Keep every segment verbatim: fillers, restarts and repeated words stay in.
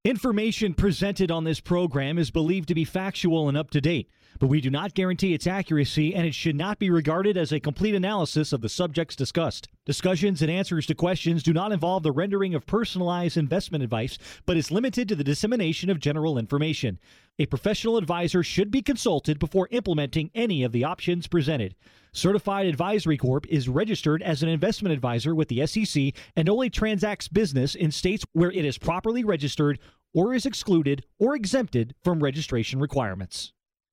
Information presented on this program is believed to be factual and up to date, but we do not guarantee its accuracy, and it should not be regarded as a complete analysis of the subjects discussed. Discussions and answers to questions do not involve the rendering of personalized investment advice, but is limited to the dissemination of general information. A professional advisor should be consulted before implementing any of the options presented. Certified Advisory Corp is registered as an investment advisor with the S E C and only transacts business in states where it is properly registered or is excluded or exempted from registration requirements.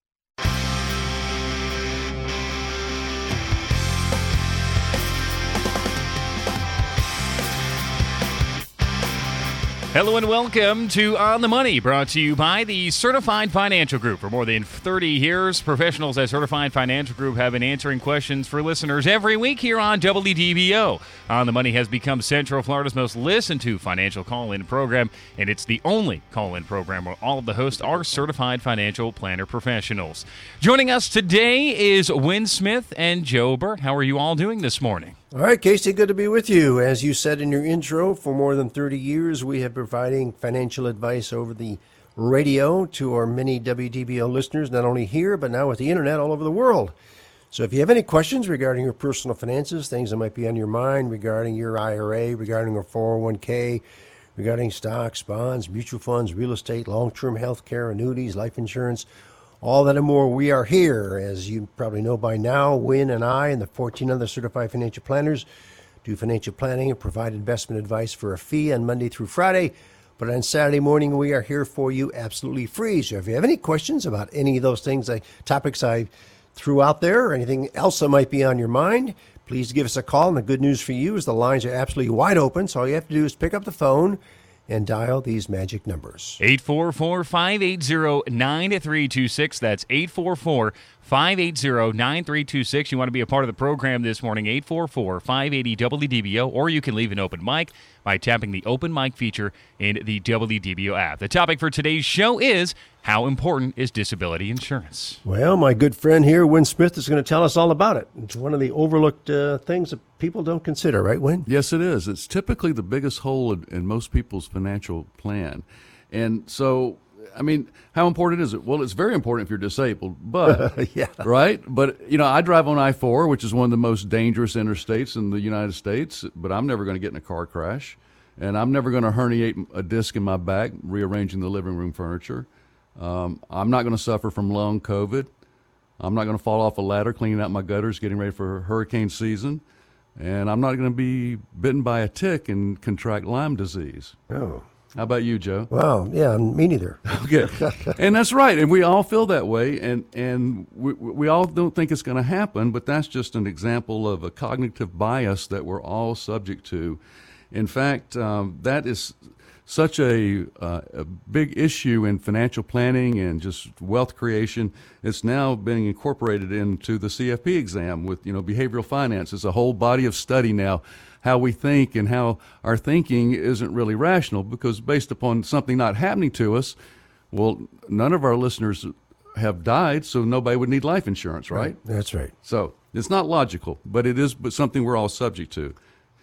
Hello and welcome to On the Money, brought to you by the Certified Financial Group. For more than thirty years, professionals at Certified Financial Group have been answering questions for listeners every week here on W D B O. On the Money has become Central Florida's most listened to financial call-in program, and it's the only call-in program where all of the hosts are certified financial planner professionals. Joining us today is Win Smith and Joe Burt. How are you all doing this morning? All right, Casey, good to be with you. As you said in your intro, for more than thirty years, we have been providing financial advice over the radio to our many W D B O listeners, not only here, but now with the internet all over the world. So if you have any questions regarding your personal finances, things that might be on your mind regarding your I R A, regarding your four oh one k, regarding stocks, bonds, mutual funds, real estate, long-term health care, annuities, life insurance, all that and more, we are here. As you probably know by now, Win and I and the fourteen other certified financial planners do financial planning and provide investment advice for a fee on Monday through Friday. But on Saturday morning, we are here for you absolutely free. So if you have any questions about any of those things, like topics I threw out there, or anything else that might be on your mind, please give us a call. And the good news for you is the lines are absolutely wide open. So all you have to do is pick up the phone and dial these magic numbers. eight four four, five eight zero, nine three two six. That's eight four four, five eight zero, nine three two six. You want to be a part of the program this morning, eight four four, five eight zero, W D B O, or you can leave an open mic by tapping the open mic feature in the W D B O app. The topic for today's show is, how important is disability insurance? Well, my good friend here, Win Smith, is going to tell us all about it. It's one of the overlooked uh, things that people don't consider, right, Win? Yes, it is. It's typically the biggest hole in, in most people's financial plan. And so, I mean, how important is it? Well, it's very important if you're disabled, but, yeah. right? But, you know, I drive on I four, which is one of the most dangerous interstates in the United States, but I'm never going to get in a car crash, and I'm never going to herniate a disc in my back rearranging the living room furniture. Um, I'm not going to suffer from long COVID. I'm not going to fall off a ladder cleaning out my gutters, getting ready for hurricane season. And I'm not going to be bitten by a tick and contract Lyme disease. Oh. How about you, Joe? Wow, yeah, me neither. Okay. And that's right. And we all feel that way. And, and we, we all don't think it's going to happen, but that's just an example of a cognitive bias that we're all subject to. In fact, um, that is such a, uh, a big issue in financial planning and just wealth creation. It's now being incorporated into the C F P exam with, you know, behavioral finance. It's a whole body of study now, how we think and how our thinking isn't really rational, because based upon something not happening to us, well, none of our listeners have died, so nobody would need life insurance, right? Right. That's right. So it's not logical, but it is but something we're all subject to.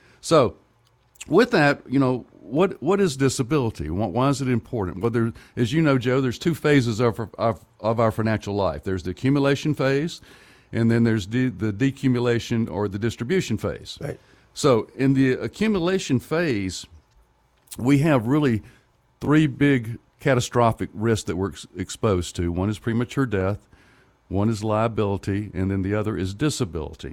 So with that, you know, What what is disability? Why is it important? Well, there, as you know, Joe, there's two phases of, of of our financial life. There's the accumulation phase, and then there's de, the decumulation or the distribution phase. Right. So in the accumulation phase, we have really three big catastrophic risks that we're ex- exposed to. One is premature death, one is liability, and then the other is disability.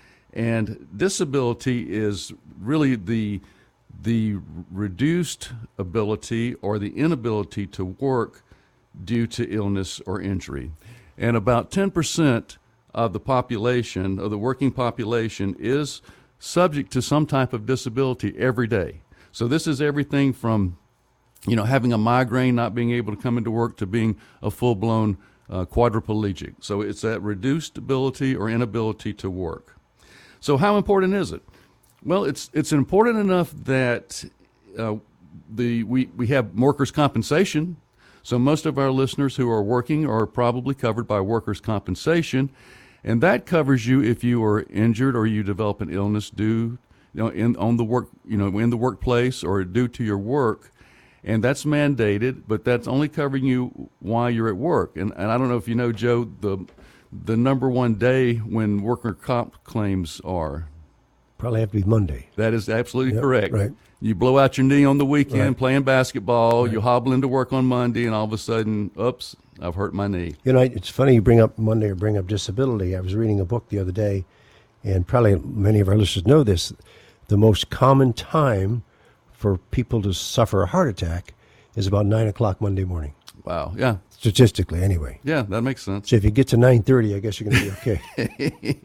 And disability is really the the reduced ability or the inability to work due to illness or injury. And about ten percent of the population, of the working population, is subject to some type of disability every day. So this is everything from, you know, having a migraine, not being able to come into work, to being a full-blown uh, quadriplegic. So it's that reduced ability or inability to work. So how important is it? Well, it's it's important enough that uh, the we, we have workers' compensation. So most of our listeners who are working are probably covered by workers' compensation, and that covers you if you are injured or you develop an illness due, you know, in on the work, you know, in the workplace or due to your work. and that's mandated, but that's only covering you while you're at work. And, and I don't know if you know, Joe, the the number one day when worker comp claims are. Probably have to be Monday. That is absolutely Yep, correct. right. You blow out your knee on the weekend Right. playing basketball, Right. you hobble into work on Monday, and all of a sudden, oops, I've hurt my knee. You know, it's funny you bring up Monday or bring up disability. I was reading a book the other day, and probably many of our listeners know this. The most common time for people to suffer a heart attack is about nine o'clock Monday morning, Wow. Yeah. statistically anyway. Yeah, that makes sense. So if you get to nine thirty, I guess you're going to be okay.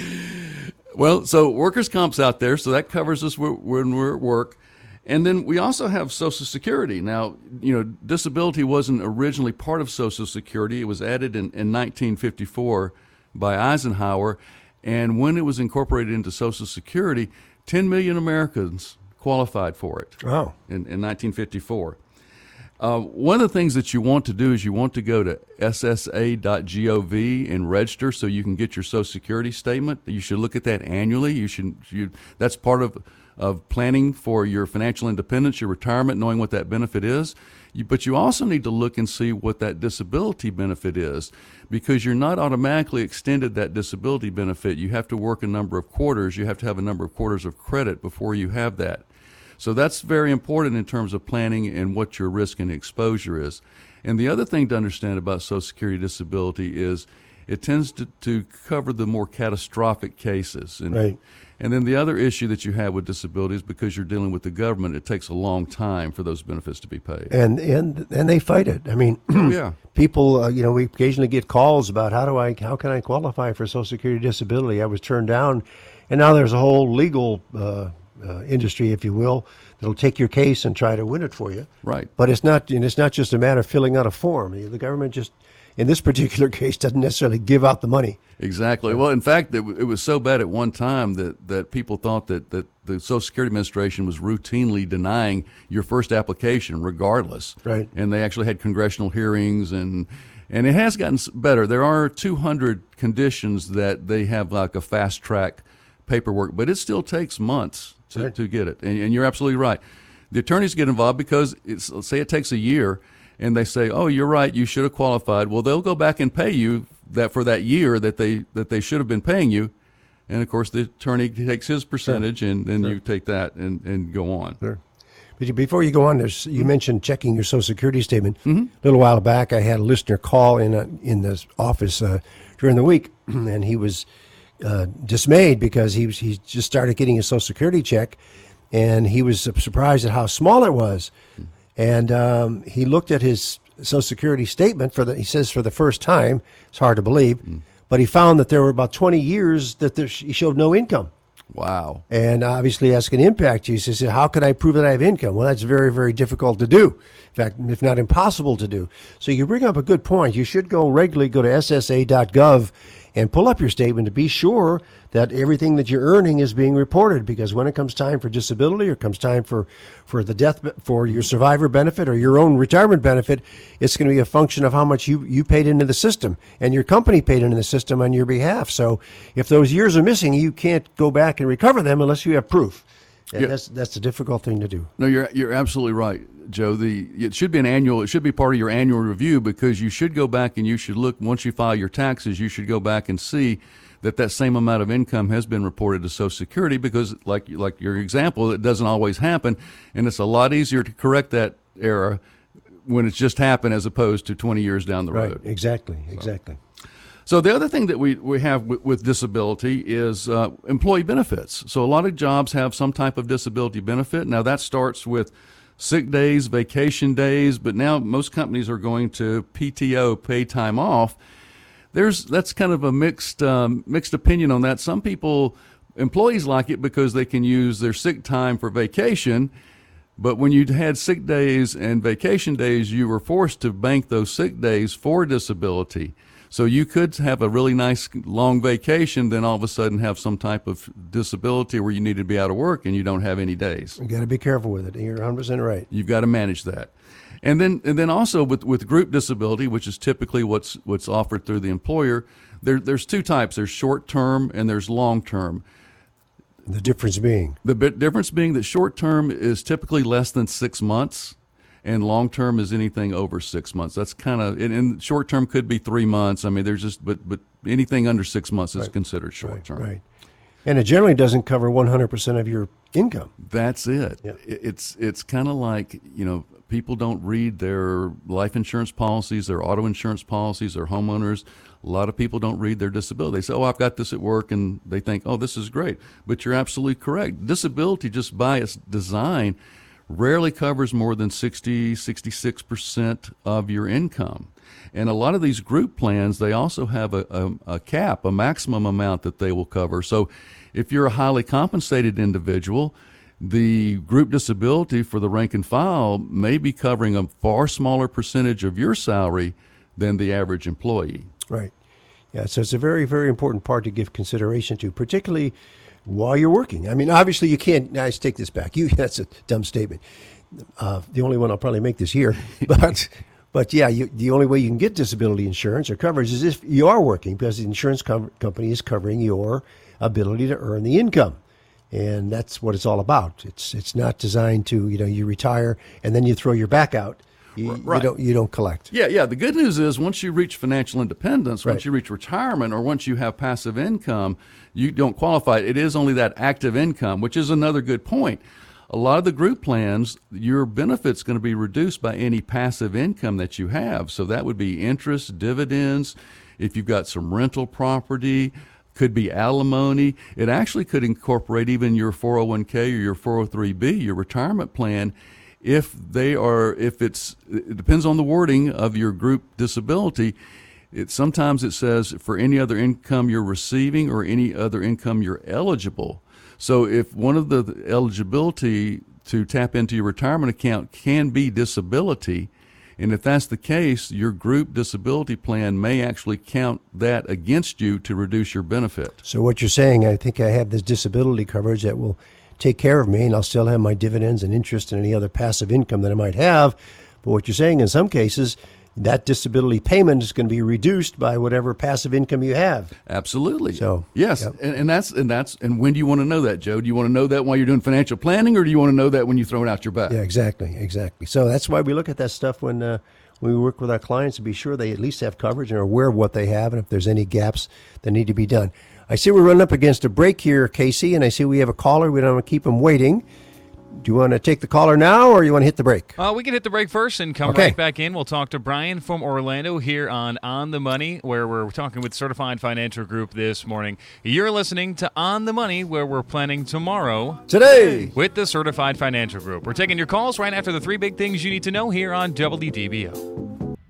Well, so workers' comp's out there, so that covers us wh- when we're at work. And then we also have Social Security. Now, you know, disability wasn't originally part of Social Security. It was added in, in nineteen fifty-four by Eisenhower. And when it was incorporated into Social Security, ten million Americans qualified for it Wow. in, in nineteen fifty-four. Uh, one of the things that you want to do is you want to go to S S A dot gov and register so you can get your Social Security statement. You should look at that annually. You should. You, that's part of of planning for your financial independence, your retirement, knowing what that benefit is. You, but you also need to look and see what that disability benefit is, because you're not automatically extended that disability benefit. You have to work a number of quarters. You have to have a number of quarters of credit before you have that. So that's very important in terms of planning and what your risk and exposure is. And the other thing to understand about Social Security disability is it tends to, to cover the more catastrophic cases. And, Right. and then the other issue that you have with disability is because you're dealing with the government, it takes a long time for those benefits to be paid. And and and they fight it. I mean, Yeah. people, uh, you know, we occasionally get calls about how do I, how can I qualify for Social Security disability? I was turned down, and now there's a whole legal uh, uh, industry, if you will, that'll take your case and try to win it for you. Right. But it's not, and it's not just a matter of filling out a form. The government just, in this particular case, doesn't necessarily give out the money. Exactly. Well, in fact, it, it was so bad at one time that, that people thought that, that the Social Security Administration was routinely denying your first application regardless. Right. And they actually had congressional hearings, and and it has gotten s- better. There are two hundred conditions that they have like a fast track paperwork, but it still takes months to, Right. to get it. And, and you're absolutely right. The attorneys get involved because it's, let's say it takes a year, and they say, "Oh, you're right. You should have qualified." Well, they'll go back and pay you that for that year that they that they should have been paying you, and of course the attorney takes his percentage, and then you take that and, and go on. Sure. But you- before you go on, there's, you mentioned checking your Social Security statement. Mm-hmm. A little while back, I had a listener call in a, in this office uh, during the week, and he was uh, dismayed because he was, he just started getting his Social Security check, and he was surprised at how small it was. And um, he looked at his Social Security statement for the. He says for the first time, it's hard to believe, but he found that there were about twenty years that there, he showed no income. Wow. And obviously that's going to impact you. He says, how can I prove that I have income? Well, that's very, very difficult to do. In fact, if not impossible to do. So you bring up a good point. You should go regularly, go to S S A dot gov and pull up your statement to be sure that everything that you're earning is being reported, because when it comes time for disability or comes time for, for the death, for your survivor benefit or your own retirement benefit, it's going to be a function of how much you, you paid into the system and your company paid into the system on your behalf. So if those years are missing, you can't go back and recover them unless you have proof. And Yeah. that's, that's a difficult thing to do. No, you're you're absolutely right, Joe. The it should be an annual. It should be part of your annual review, because you should go back and you should look once you file your taxes. You should go back and see that that same amount of income has been reported to Social Security, because like like your example, it doesn't always happen, and it's a lot easier to correct that error when it's just happened as opposed to twenty years down the Right. road. Exactly. Exactly. So the other thing that we, we have with, with disability is uh, employee benefits. So a lot of jobs have some type of disability benefit. Now that starts with sick days, vacation days, but now most companies are going to P T O, paid time off. There's that's kind of a mixed um, mixed opinion on that. Some people, employees like it because they can use their sick time for vacation. But when you had sick days and vacation days, you were forced to bank those sick days for disability. So you could have a really nice long vacation, then all of a sudden have some type of disability where you need to be out of work and you don't have any days. You got to be careful with it. You're one hundred percent right. You've got to manage that. And then and then also with, with group disability, which is typically what's what's offered through the employer, there there's two types. There's short term and there's long term. The difference being, The bit difference being that short term is typically less than six months. and long term is anything over six months. That's kind of, and, and short term could be three months. I mean, there's just, but but anything under six months is right. considered short term. Right, right. And it generally doesn't cover one hundred percent of your income. That's it. Yeah. It's it's kind of like, you know, people don't read their life insurance policies, their auto insurance policies, their homeowners. A lot of people don't read their disability. They say, oh, I've got this at work, and they think, oh, this is great. But you're absolutely correct. Disability, just by its design, rarely covers more than sixty, sixty-six percent of your income. And a lot of these group plans, they also have a, a, a cap, a maximum amount that they will cover. So if you're a highly compensated individual, the group disability for the rank and file may be covering a far smaller percentage of your salary than the average employee. Right. Yeah, so it's a very, very important part to give consideration to, particularly while you're working. I mean, obviously you can't, I take this back. You, that's a dumb statement. Uh, the only one I'll probably make this year. But, but yeah, you, the only way you can get disability insurance or coverage is if you are working, because the insurance com- company is covering your ability to earn the income. And that's what it's all about. It's it's not designed to, you know, you retire and then you throw your back out. You, Right. you don't you don't collect. Yeah, yeah. The good news is once you reach financial independence, Right. once you reach retirement, or once you have passive income, you don't qualify. It is only that active income, which is another good point. A lot of the group plans, your benefit's going to be reduced by any passive income that you have. So that would be interest, dividends, if you've got some rental property, could be alimony. It actually could incorporate even your four oh one k or your four oh three b, your retirement plan, if they are, if it's, it depends on the wording of your group disability. It sometimes it says for any other income you're receiving or any other income you're eligible. So if one of the eligibility to tap into your retirement account can be disability, and if that's the case, your group disability plan may actually count that against you to reduce your benefit. So what you're saying, I think I have this disability coverage that will take care of me, and I'll still have my dividends and interest and any other passive income that I might have. But what you're saying, in some cases, that disability payment is going to be reduced by whatever passive income you have. Absolutely. So, yes, yep. and, and that's and that's and when do you want to know that, Joe? Do you want to know that while you're doing financial planning, or do you want to know that when you throw it out your back? Yeah, exactly, exactly. So that's why we look at that stuff when uh, when we work with our clients to be sure they at least have coverage and are aware of what they have, and if there's any gaps that need to be done. I see we're running up against a break here, Casey, and I see we have a caller. We don't want to keep him waiting. Do you want to take the caller now, or you want to hit the break? Uh, we can hit the break first and come Okay. right back in. We'll talk to Brian from Orlando here on On the Money, where we're talking with Certified Financial Group this morning. You're listening to On the Money, where we're planning tomorrow Today. with the Certified Financial Group. We're taking your calls right after the three big things you need to know here on W D B O.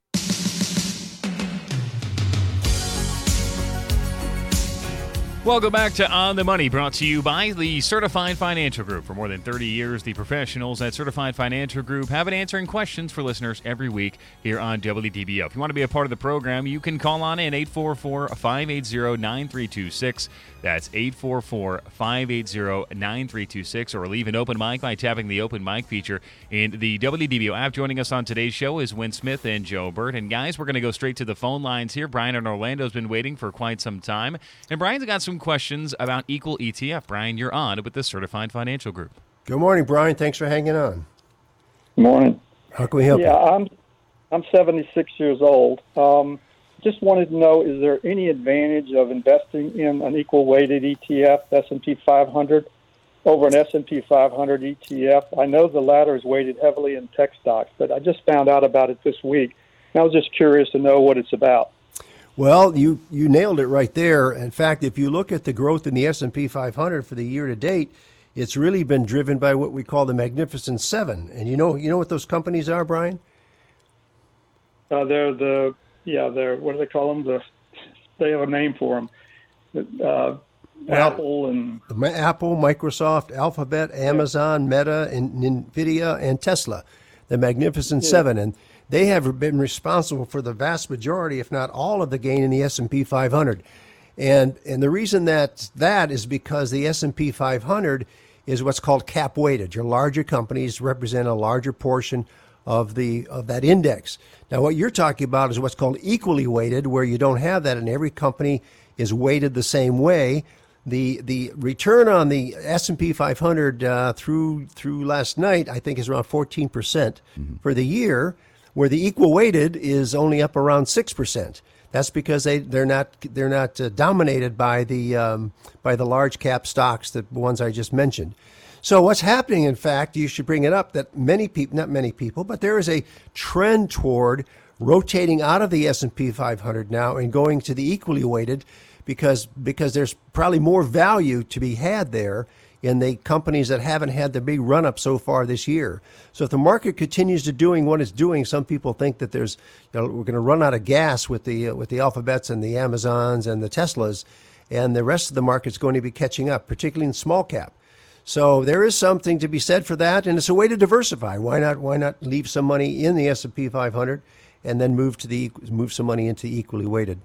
Welcome back to On the Money, brought to you by the Certified Financial Group. For more than thirty years, the professionals at Certified Financial Group have been answering questions for listeners every week here on W D B O. If you want to be a part of the program, you can call on in eight four four, five eight zero, nine three two six. That's eight four four, five eight zero, nine three two six, or leave an open mic by tapping the open mic feature in the W D B O app. Joining us on today's show is Win Smith and Joe Burt. And guys, we're going to go straight to the phone lines here. Brian in Orlando's been waiting for quite some time. And Brian's got some questions about Equal E T F. Brian, you're on with the Certified Financial Group. Good morning, Brian. Thanks for hanging on. Morning. How can we help Yeah, you? I'm I'm seventy-six years old. Um, just wanted to know, is there any advantage of investing in an equal weighted E T F, S and P five hundred, over an S and P five hundred E T F? I know the latter is weighted heavily in tech stocks, but I just found out about it this week. And I was just curious to know what it's about. Well, you, you nailed it right there. In fact, if you look at the growth in the S and P five hundred for the year to date, it's really been driven by what we call the Magnificent Seven. And you know you know what those companies are, Brian? Uh, they're the, yeah, they're, what do they call them? The, they have a name for them. Uh, Well, Apple and... Apple, Microsoft, Alphabet, Amazon, Meta, and NVIDIA, and Tesla, the Magnificent Yeah. Seven. And they have been responsible for the vast majority, if not all, of the gain in the S and P five hundred. And and the reason that that is because the S and P five hundred is what's called cap weighted. Your larger companies represent a larger portion of the of that index. Now, what you're talking about is what's called equally weighted, where you don't have that, and every company is weighted the same way. The the return on the S and P five hundred uh, through through last night, I think, is around fourteen percent mm-hmm. for the year, where the equal weighted is only up around six percent. That's because they they're not they're not uh, dominated by the um, by the large cap stocks, the ones I just mentioned. So what's happening, in fact, you should bring it up that many people, not many people, but there is a trend toward rotating out of the S and P five hundred now and going to the equally weighted. Because because there's probably more value to be had there in the companies that haven't had the big run up so far this year. So if the market continues to doing what it's doing, some people think that there's you know, we're going to run out of gas with the uh, with the Alphabets and the Amazons and the Teslas, and the rest of the market's going to be catching up, particularly in small cap. So there is something to be said for that, and it's a way to diversify. Why not why not leave some money in the S and P five hundred and then move to the move some money into equally weighted?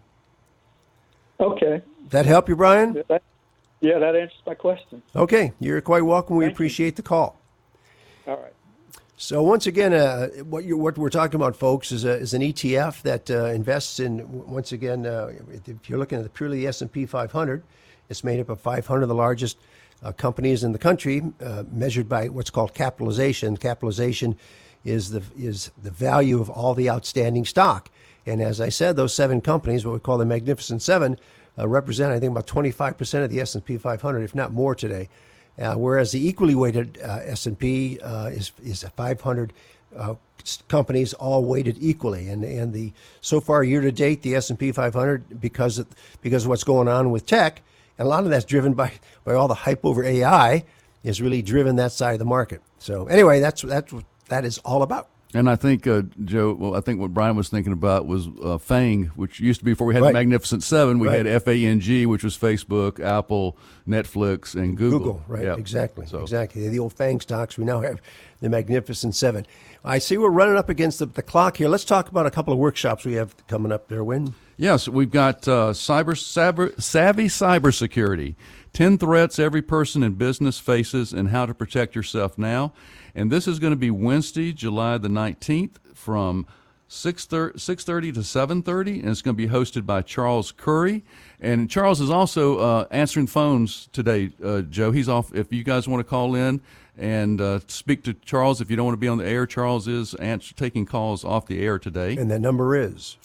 Okay. That help you, Brian? Yeah, that, yeah, that answers my question. Okay. You're quite welcome. We Thank appreciate you. the call. All right. So once again, uh, what, you're, what we're talking about, folks, is, a, is an E T F that uh, invests in, once again, uh, if you're looking at the purely the S and P five hundred, it's made up of five hundred of the largest uh, companies in the country, uh, measured by what's called capitalization. Capitalization is the is the value of all the outstanding stock. And as I said, those seven companies, what we call the Magnificent Seven, uh, represent, I think, about twenty-five percent of the S and P five hundred, if not more today. Uh, whereas the equally weighted uh, S and P uh, is is five hundred uh, companies, all weighted equally. And and the so far year to date, the S and P five hundred, because of, because of what's going on with tech, and a lot of that's driven by, by all the hype over A I, is really driven that side of the market. So anyway, that's that's what that is all about. And I think, uh, Joe, well, I think what Brian was thinking about was uh, FANG, which used to be before we had right. the Magnificent Seven. We right. had F A N G, which was Facebook, Apple, Netflix, and Google. Google, right, yep. exactly, so. exactly. The old FANG stocks, we now have the Magnificent Seven. I see we're running up against the, the clock here. Let's talk about a couple of workshops we have coming up there, Win. Yes, we've got uh, cyber, cyber savvy cybersecurity, ten threats every person in business faces and how to protect yourself now. And this is going to be Wednesday, July the nineteenth from six thirty to seven thirty, and it's going to be hosted by Charles Curry. And Charles is also uh, answering phones today, uh, Joe. He's off. If you guys want to call in and uh, speak to Charles, if you don't want to be on the air, Charles is answer, taking calls off the air today. And that number is?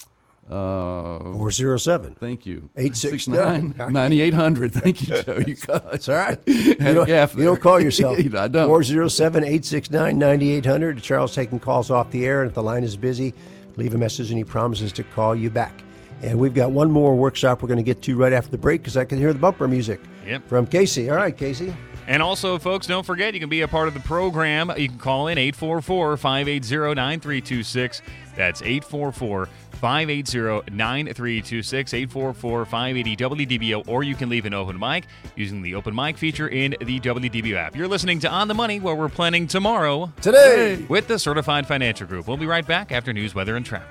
Uh, four oh seven. Thank you. eight six nine. ninety-eight hundred. Thank you, Joe. You got it. It's all right. You don't, you don't call yourself. I don't. four oh seven, eight six nine, nine eight hundred. Charles taking calls off the air, and if the line is busy, leave a message, and he promises to call you back. And we've got one more workshop we're going to get to right after the break because I can hear the bumper music yep. from Casey. All right, Casey. And also, folks, don't forget, you can be a part of the program. You can call in eight four four, five eight zero, nine three two six. That's eight four four, five eight zero, nine three two six, eight four four, five eight zero, W D B O, or you can leave an open mic using the open mic feature in the W D B O app. You're listening to On the Money, where we're planning tomorrow. Today. With the Certified Financial Group. We'll be right back after news, weather, and traffic.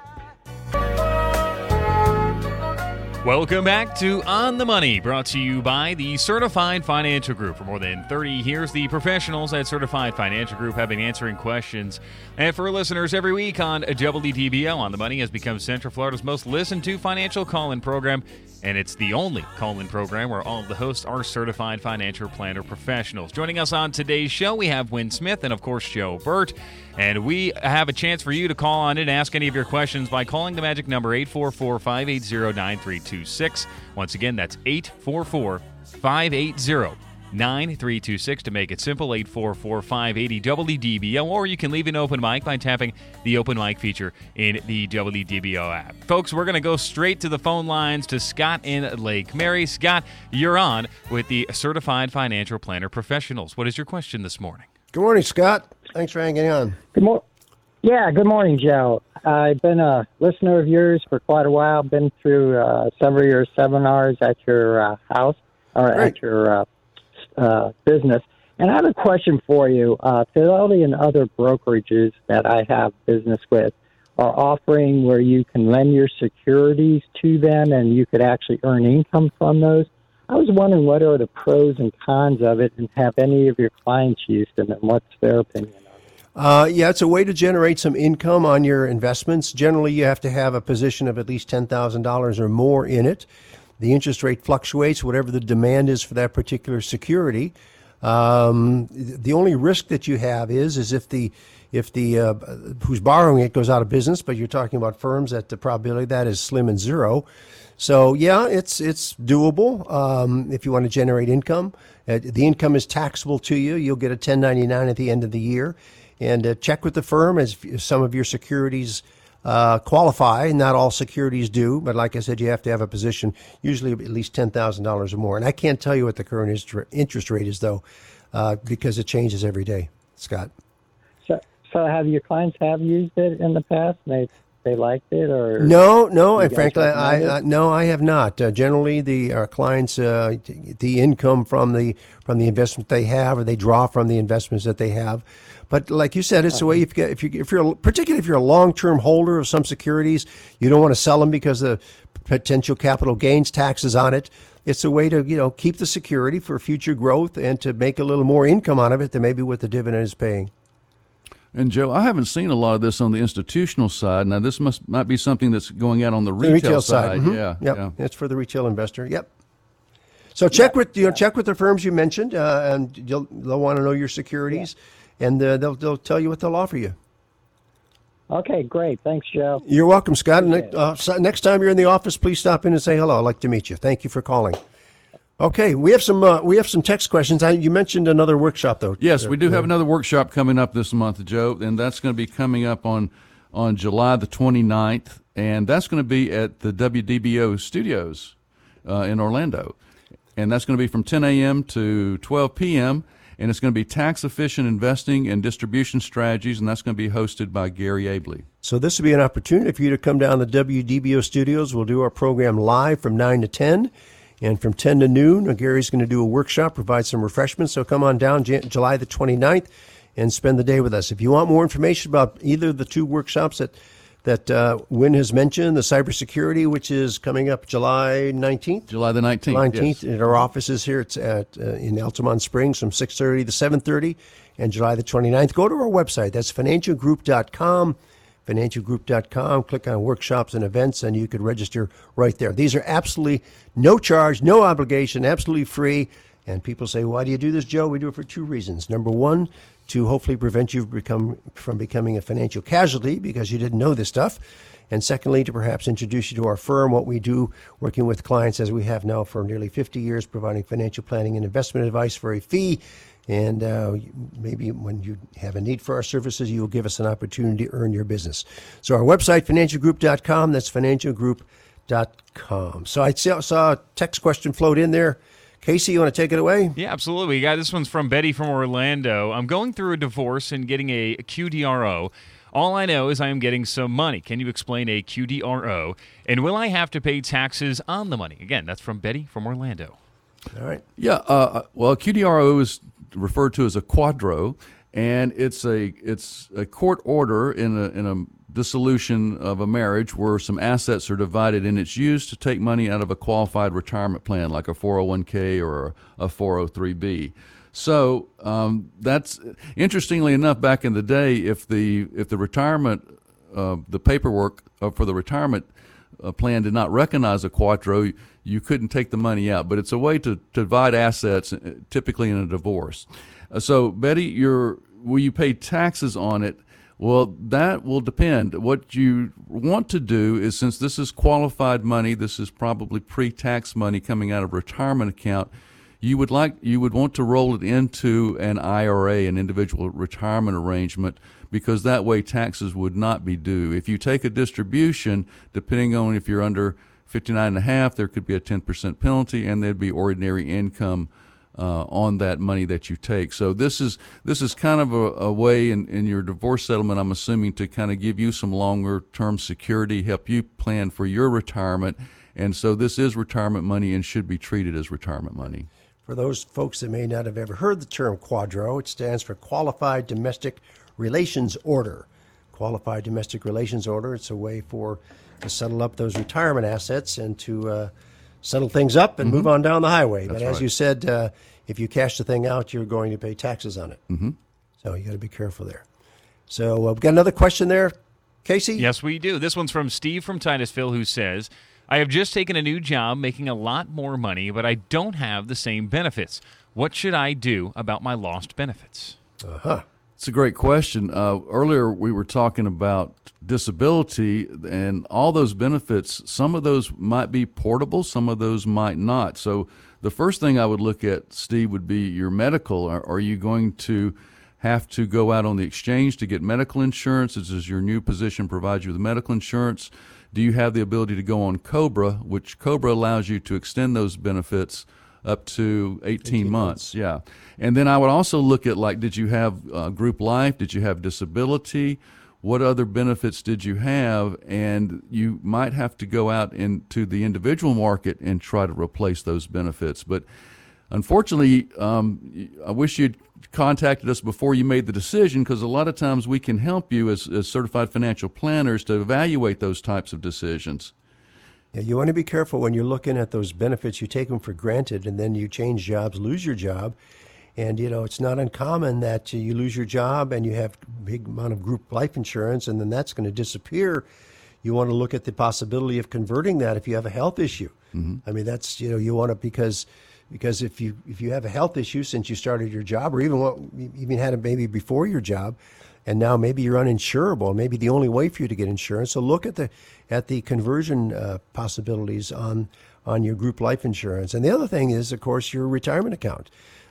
Welcome back to On the Money, brought to you by the Certified Financial Group. For more than thirty years, the professionals at Certified Financial Group have been answering questions. And for listeners every week on W D B O, On the Money has become Central Florida's most listened to financial call-in program. And it's the only call-in program where all of the hosts are certified financial planner professionals. Joining us on today's show, we have Win Smith and, of course, Joe Burt. And we have a chance for you to call on in and ask any of your questions by calling the magic number eight four four, five eight zero, nine three two six. Once again, that's eight four four, five eight zero, nine three two six. To make it simple, eight four four, five eight zero, W D B O, or you can leave an open mic by tapping the open mic feature in the W D B O app. Folks, we're going to go straight to the phone lines to Scott in Lake Mary. Scott, you're on with the Certified Financial Planner Professionals. What is your question this morning? Good morning, Scott. Thanks for hanging on. Good morning. Yeah, good morning, Joe. I've been a listener of yours for quite a while. Been through uh, several of your seminars at your uh, house or Great. at your uh, uh, business. And I have a question for you. Uh, Fidelity and other brokerages that I have business with are offering where you can lend your securities to them and you could actually earn income from those. I was wondering what are the pros and cons of it, and have any of your clients used them, and what's their opinion on it? Uh, yeah, it's a way to generate some income on your investments. Generally, you have to have a position of at least ten thousand dollars or more in it. The interest rate fluctuates, whatever the demand is for that particular security. Um, the only risk that you have is is if the if the uh, who's borrowing it goes out of business, but you're talking about firms that the probability of that is slim and zero. So yeah, it's it's doable um, if you want to generate income. Uh, the income is taxable to you. You'll get a ten ninety-nine at the end of the year, and uh, check with the firm as if some of your securities uh, qualify. Not all securities do, but like I said, you have to have a position usually at least ten thousand dollars or more. And I can't tell you what the current interest rate is though, uh, because it changes every day. Scott. So, so have your clients have used it in the past? They they liked it, or no, no. And frankly, I, I no, I have not. Uh, generally, the our clients, uh, the income from the from the investment they have, or they draw from the investments that they have. But like you said, it's the way if you if you if you're particularly if you're a long term holder of some securities, you don't want to sell them because of the potential capital gains taxes on it. It's a way to you know keep the security for future growth and to make a little more income out of it than maybe what the dividend is paying. And Joe, I haven't seen a lot of this on the institutional side. Now, this must might be something that's going out on the retail, the retail side. side. Mm-hmm. Yeah, yep. yeah. It's for the retail investor. Yep. So check yeah, with you know yeah. check with the firms you mentioned, uh, and you'll, they'll want to know your securities, yeah. and uh, they'll they'll tell you what they'll offer you. Okay, great. Thanks, Joe. You're welcome, Scott. And, uh, so next time you're in the office, please stop in and say hello. I'd like to meet you. Thank you for calling. Okay, we have some uh, we have some text questions. I, you mentioned another workshop, though. Yes, we do uh, have another workshop coming up this month, Joe, and that's going to be coming up on on July the twenty-ninth, and that's going to be at the W D B O studios uh, in Orlando, and that's going to be from ten a.m. to twelve p.m., and it's going to be tax-efficient investing and distribution strategies, and that's going to be hosted by Gary Abley. So this will be an opportunity for you to come down to the W D B O studios. We'll do our program live from nine to ten. And from ten to noon, Gary's going to do a workshop, provide some refreshments. So come on down July the twenty-ninth and spend the day with us. If you want more information about either of the two workshops that that uh, Wynn has mentioned, the cybersecurity, which is coming up July nineteenth. July the nineteenth. nineteenth Yes. At our offices here at, at uh, in Altamont Springs from six thirty to seven thirty. And July the twenty-ninth, go to our website. That's financial group dot com. financial group dot com, click on workshops and events, and you could register right there. These are absolutely no charge, no obligation, absolutely free. And people say, why do you do this, Joe? We do it for two reasons. Number one, to hopefully prevent you become, from becoming a financial casualty because you didn't know this stuff. And secondly, to perhaps introduce you to our firm, what we do, working with clients as we have now for nearly fifty years, providing financial planning and investment advice for a fee. And uh, maybe when you have a need for our services, you will give us an opportunity to earn your business. So our website, financial group dot com, that's financial group dot com. So I saw a text question float in there. Casey, you want to take it away? Yeah, absolutely. We got this one's from Betty from Orlando. I'm going through a divorce and getting a Q D R O. All I know is I am getting some money. Can you explain a Q D R O? And will I have to pay taxes on the money? Again, that's from Betty from Orlando. All right. Yeah, uh, well, Q D R O is referred to as a quadro, and it's a it's a court order in a in a dissolution of a marriage where some assets are divided, and it's used to take money out of a qualified retirement plan like a four oh one k or a four oh three b. So um, that's interestingly enough, back in the day, if the if the retirement uh, the paperwork for the retirement uh, plan did not recognize a quadro, you couldn't take the money out. But it's a way to, to divide assets, typically in a divorce. Uh, so Betty, you're, will you pay taxes on it? Well, that will depend. What you want to do is, since this is qualified money, this is probably pre-tax money coming out of a retirement account, you would like you would want to roll it into an I R A, an individual retirement arrangement, because that way taxes would not be due. If you take a distribution, depending on if you're under fifty-nine and a half, there could be a ten percent penalty, and there'd be ordinary income uh, on that money that you take. So this is this is kind of a, a way in, in your divorce settlement, I'm assuming, to kind of give you some longer term security, help you plan for your retirement. And so this is retirement money and should be treated as retirement money. For those folks that may not have ever heard the term quadro, it stands for Qualified Domestic Relations Order. Qualified Domestic Relations Order, it's a way for to settle up those retirement assets and to uh, settle things up and mm-hmm. move on down the highway. That's but as right. you said, uh, if you cash the thing out, you're going to pay taxes on it. Mm-hmm. So you got to be careful there. So uh, we've got another question there, Casey? Yes, we do. This one's from Steve from Titusville, who says, I have just taken a new job making a lot more money, but I don't have the same benefits. What should I do about my lost benefits? Uh-huh. It's a great question. Uh, earlier, we were talking about disability and all those benefits. Some of those might be portable, some of those might not. So the first thing I would look at, Steve, would be your medical. Are, are you going to have to go out on the exchange to get medical insurance? Does your new position provide you with medical insurance? Do you have the ability to go on COBRA, which COBRA allows you to extend those benefits up to eighteen months. Yeah. And then I would also look at, like, did you have uh, group life? Did you have disability? What other benefits did you have? And you might have to go out into the individual market and try to replace those benefits. But unfortunately, um, I wish you'd contacted us before you made the decision, because a lot of times we can help you as, as certified financial planners to evaluate those types of decisions. Yeah, you want to be careful when you're looking at those benefits. You take them for granted, and then you change jobs, lose your job. And, you know, it's not uncommon that you lose your job and you have a big amount of group life insurance, and then that's going to disappear. You want to look at the possibility of converting that if you have a health issue. Mm-hmm. I mean, that's, you know, you want to, because because if you if you have a health issue since you started your job, or even what, even had it maybe before your job, and now maybe you're uninsurable, maybe the only way for you to get insurance. So look at the at the conversion uh, possibilities on on your group life insurance. And the other thing is, of course, your retirement account.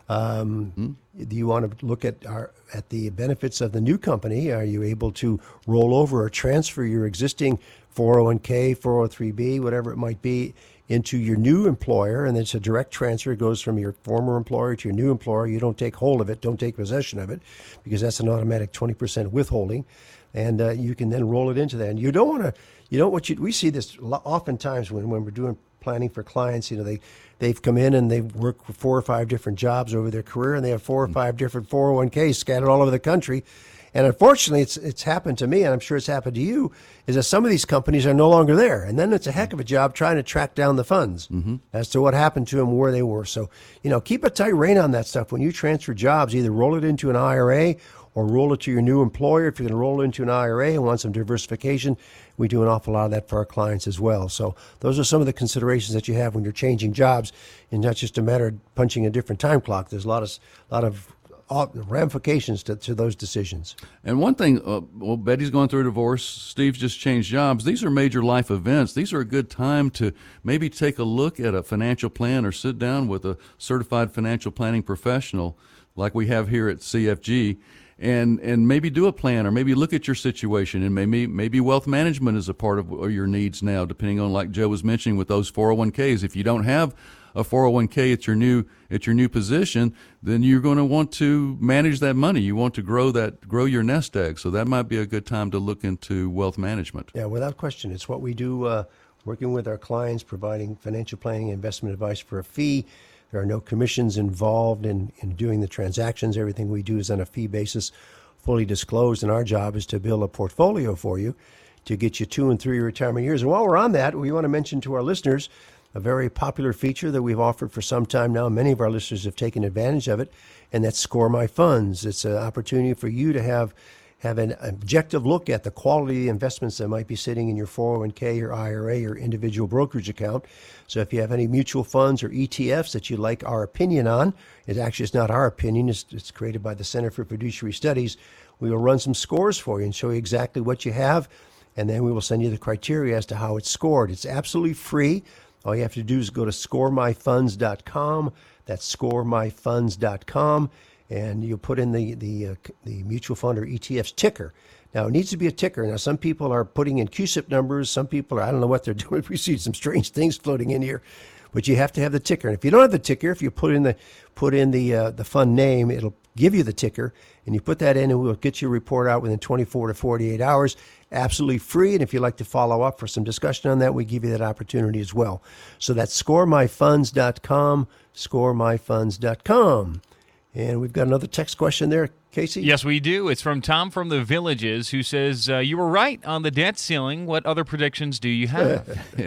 Um, mm-hmm. Do you want to look at our, at the benefits of the new company? Are you able to roll over or transfer your existing four oh one k, four oh three b, whatever it might be, into your new employer? And it's a direct transfer. It goes from your former employer to your new employer. You don't take hold of it, don't take possession of it, because that's an automatic twenty percent withholding. And uh, you can then roll it into that. And you don't want to, you don't want you, we see this oftentimes when, when we're doing planning for clients. You know, they, they've come in and they've worked for four or five different jobs over their career, and they have four or five different four oh one k's scattered all over the country. And unfortunately, it's it's happened to me, and I'm sure it's happened to you, is that some of these companies are no longer there. And then it's a heck of a job trying to track down the funds mm-hmm. as to what happened to them, where they were. So, you know, keep a tight rein on that stuff. When you transfer jobs, either roll it into an I R A or roll it to your new employer. If you're going to roll it into an I R A and want some diversification, we do an awful lot of that for our clients as well. So those are some of the considerations that you have when you're changing jobs, and not just a matter of punching a different time clock. There's a lot of, lot of ramifications to, to those decisions. And one thing, uh, well, Betty's going through a divorce, Steve's just changed jobs. These are major life events. These are a good time to maybe take a look at a financial plan or sit down with a certified financial planning professional like we have here at C F G, and and maybe do a plan, or maybe look at your situation, and maybe maybe wealth management is a part of your needs now, depending on, like Joe was mentioning, with those four oh one k's. If you don't have a four oh one k at your new at your new position, then you're going to want to manage that money. You want to grow that grow your nest egg. So that might be a good time to look into wealth management. Yeah, without question. It's what we do, uh, working with our clients, providing financial planning and investment advice for a fee. There are no commissions involved in, in doing the transactions. Everything we do is on a fee basis, fully disclosed, and our job is to build a portfolio for you to get you two and three retirement years. And while we're on that, we want to mention to our listeners a very popular feature that we've offered for some time now. Many of our listeners have taken advantage of it, and that's Score My Funds. It's an opportunity for you to have have an objective look at the quality of the investments that might be sitting in your four oh one k, your I R A, or individual brokerage account. So if you have any mutual funds or E T Fs that you'd like our opinion on, it actually is not our opinion, it's, it's created by the Center for Fiduciary Studies, we will run some scores for you and show you exactly what you have, and then we will send you the criteria as to how it's scored. It's absolutely free. All you have to do is go to score my funds dot com. That's score my funds dot com. And you'll put in the the uh, the mutual fund or E T F's ticker. Now, it needs to be a ticker. Now, some people are putting in Q S I P numbers. Some people are, I don't know what they're doing. We see some strange things floating in here. But you have to have the ticker. And if you don't have the ticker, if you put in the put in the uh, the fund name, it'll give you the ticker. And you put that in, and we'll get your report out within twenty-four to forty-eight hours. Absolutely free. And if you'd like to follow up for some discussion on that, we give you that opportunity as well. So that's score my funds dot com, score my funds dot com. And we've got another text question there, Casey? Yes, we do. It's from Tom from the Villages, who says, uh, you were right on the debt ceiling. What other predictions do you have?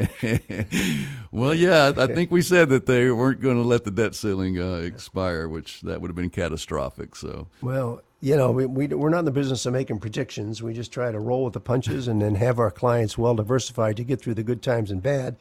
Well, yeah, I think we said that they weren't going to let the debt ceiling uh, expire, which that would have been catastrophic. So, well, you know, we, we, we're not in the business of making predictions. We just try to roll with the punches and then have our clients well diversified to get through the good times and bad.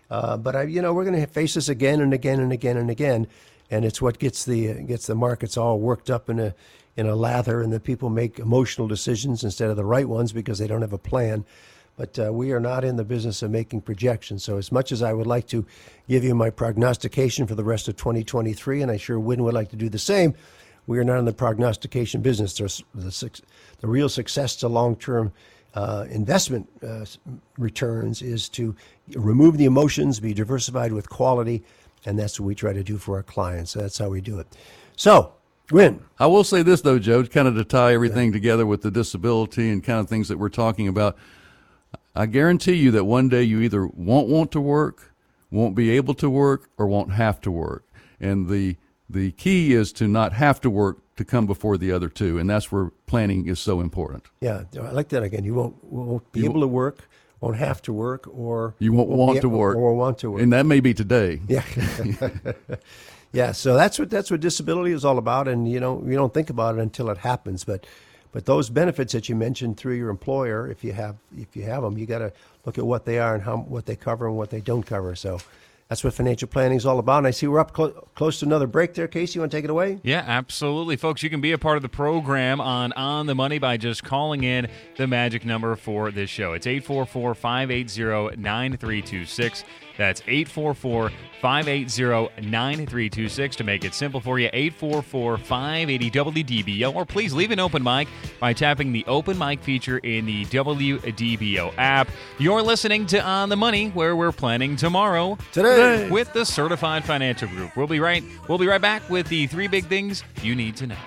Uh, but I, you know, we're going to face this again and again and again and again, and it's what gets the gets the markets all worked up in a in a lather, and the people make emotional decisions instead of the right ones because they don't have a plan. But uh, we are not in the business of making projections. So as much as I would like to give you my prognostication for the rest of twenty twenty-three, and I'm sure Win would like to do the same, we are not in the prognostication business. There's the, the real success to long-term uh, investment uh, returns is to remove the emotions, be diversified with quality, and that's what we try to do for our clients. So that's how we do it. So, Win. I will say this, though, Joe, kind of to tie everything yeah. together with the disability and kind of things that we're talking about. I guarantee you that one day you either won't want to work, won't be able to work, or won't have to work. And the the key is to not have to work to come before the other two, and that's where planning is so important. Yeah, I like that again. You won't won't be you able to work, won't have to work, or you won't, won't want to work, or want to work, and that may be today. Yeah, yeah. So that's what that's what disability is all about, and you know you don't think about it until it happens, but. But those benefits that you mentioned through your employer, if you have if you have them, you got to look at what they are and how what they cover and what they don't cover. So that's what financial planning is all about. And I see we're up clo- close to another break there. Casey, you want to take it away? Yeah, absolutely. Folks, you can be a part of the program on On the Money by just calling in the magic number for this show. It's eight four four, five eight zero, nine three two six. That's eight four four, five eight zero, nine three two six. To make it simple for you, eight four four, five eight zero, W D B O. Or please leave an open mic by tapping the open mic feature in the W D B O app. You're listening to On the Money, where we're planning tomorrow today with the Certified Financial Group. We'll be right. We'll be right back with the three big things you need to know.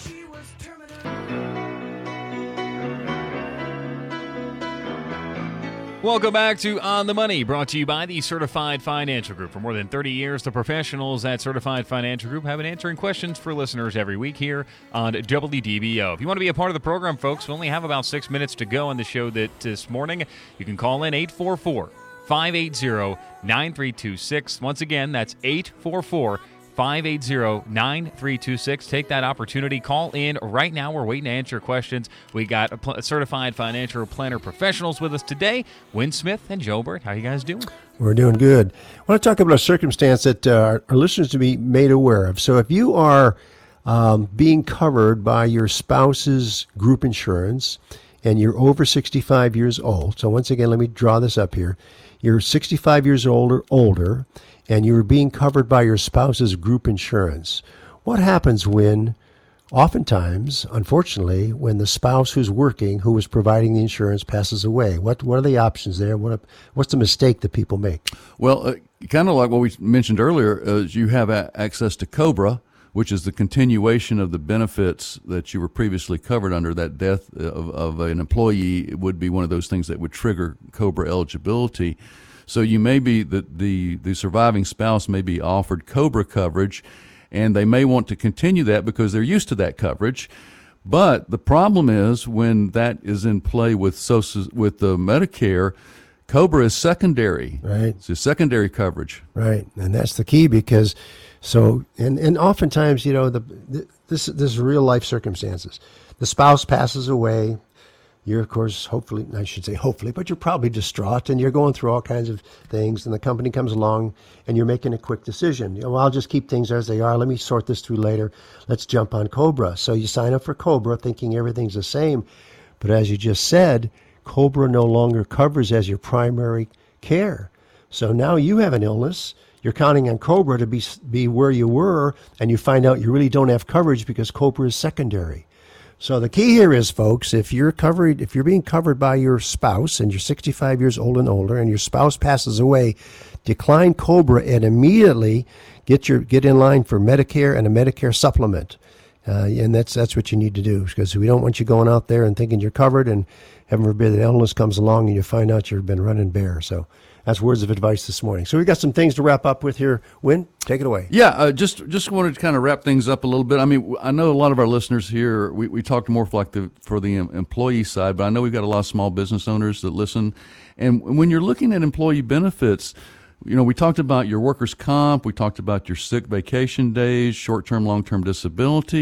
Welcome back to On the Money, brought to you by the Certified Financial Group. For more than thirty years, the professionals at Certified Financial Group have been answering questions for listeners every week here on W D B O. If you want to be a part of the program, folks, we only have about six minutes to go on the show that this morning. You can call in eight four four, five eight zero, nine three two six. Once again, that's eight four four, five eight zero, nine three two six. Take that opportunity. Call in right now. We're waiting to answer your questions. We got a pl- certified financial planner professionals with us today, Win Smith and Joe Burt. How you guys doing? We're doing good. I want to talk about a circumstance that uh, our, our listeners to be made aware of. So if you are um, being covered by your spouse's group insurance and you're over sixty-five years old, so once again, let me draw this up here. You're sixty-five years old or older, and you were being covered by your spouse's group insurance. What happens when, oftentimes, unfortunately, when the spouse who's working, who was providing the insurance, passes away? What what are the options there? What what's the mistake that people make? Well, uh, kind of like what we mentioned earlier, is you have a- access to COBRA, which is the continuation of the benefits that you were previously covered under. That death of, of an employee, it would be one of those things that would trigger COBRA eligibility. So you may be, the, the, the surviving spouse may be offered COBRA coverage, and they may want to continue that because they're used to that coverage. But the problem is when that is in play with social, with the Medicare, COBRA is secondary. Right. It's a secondary coverage. Right, and that's the key because, so, and, and oftentimes, you know, the, the this this is real life circumstances. The spouse passes away. You're, of course, hopefully, I should say hopefully, but you're probably distraught and you're going through all kinds of things, and the company comes along and you're making a quick decision. You know, well, I'll just keep things as they are. Let me sort this through later. Let's jump on COBRA. So you sign up for COBRA thinking everything's the same. But as you just said, COBRA no longer covers as your primary care. So now you have an illness. You're counting on COBRA to be be where you were, and you find out you really don't have coverage because COBRA is secondary. So the key here is, folks, if you're covered, if you're being covered by your spouse and you're sixty-five years old and older, and your spouse passes away, decline COBRA and immediately get your get in line for Medicare and a Medicare supplement. Uh, and that's that's what you need to do, because we don't want you going out there and thinking you're covered, and heaven forbid an illness comes along and you find out you've been running bare. So that's words of advice this morning. So we've got some things to wrap up with here. Win, take it away. Yeah, uh, just just wanted to kind of wrap things up a little bit. I mean, I know a lot of our listeners here, we, we talked more for like the for the employee side, but I know we've got a lot of small business owners that listen. And when you're looking at employee benefits, you know, we talked about your workers' comp, we talked about your sick vacation days, short-term, long-term disability.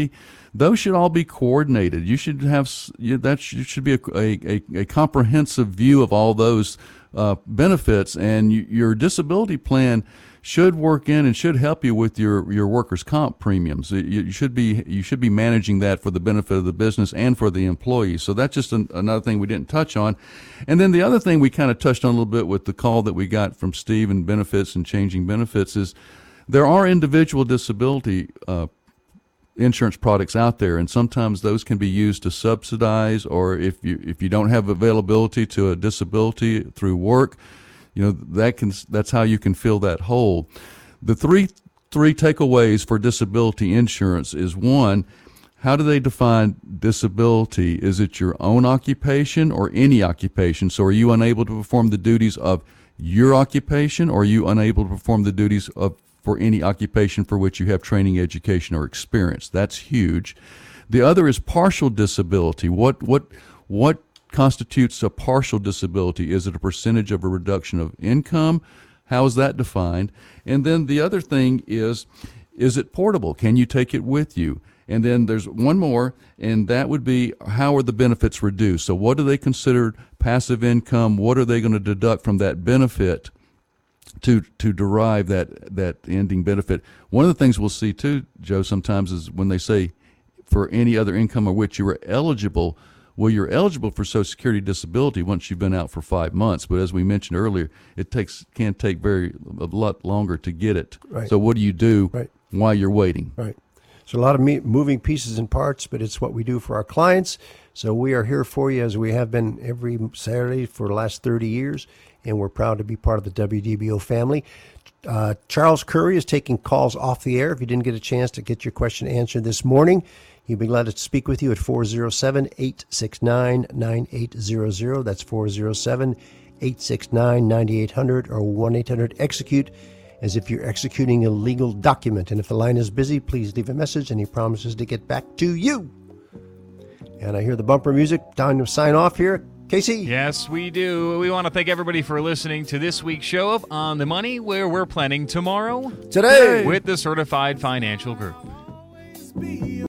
those should all be coordinated. You should have you, that should, should be a, a, a comprehensive view of all those uh, benefits, and you, your disability plan should work in and should help you with your, your workers' comp premiums. You, you should be you should be managing that for the benefit of the business and for the employees. So that's just an, another thing we didn't touch on. And then the other thing we kind of touched on a little bit with the call that we got from Steve and benefits and changing benefits is there are individual disability uh, insurance products out there, and sometimes those can be used to subsidize, or if you if you don't have availability to a disability through work, you know, that can that's how you can fill that hole. The three three takeaways for disability insurance is, one, how do they define disability? Is it your own occupation or any occupation? So are you unable to perform the duties of your occupation, or are you unable to perform the duties of for any occupation for which you have training, education, or experience? That's huge. The other is partial disability. What what what constitutes a partial disability? Is it a percentage of a reduction of income? How is that defined? And then the other thing is, is it portable? Can you take it with you? And then there's one more, and that would be, how are the benefits reduced? So what do they consider passive income? What are they going to deduct from that benefit to to derive that that ending benefit? One of the things we'll see too, Joe, sometimes is when they say for any other income of which you are eligible. Well, you're eligible for Social Security disability once you've been out for five months. But as we mentioned earlier, it takes can take very a lot longer to get it. Right. So what do you do right. while you're waiting? Right. So a lot of me- moving pieces and parts, but it's what we do for our clients. So we are here for you, as we have been every Saturday for the last thirty years, and we're proud to be part of the W D B O family. Uh, Charles Curry is taking calls off the air. If you didn't get a chance to get your question answered this morning, he'd be glad to speak with you at four oh seven, eight six nine, nine eight hundred. That's four oh seven, eight six nine, nine eight hundred or one eight hundred execute, as if you're executing a legal document. And if the line is busy, please leave a message, and he promises to get back to you. And I hear the bumper music. Time to sign off here. Casey? Yes, we do. We want to thank everybody for listening to this week's show of On the Money, where we're planning tomorrow Today with the Certified Financial Group.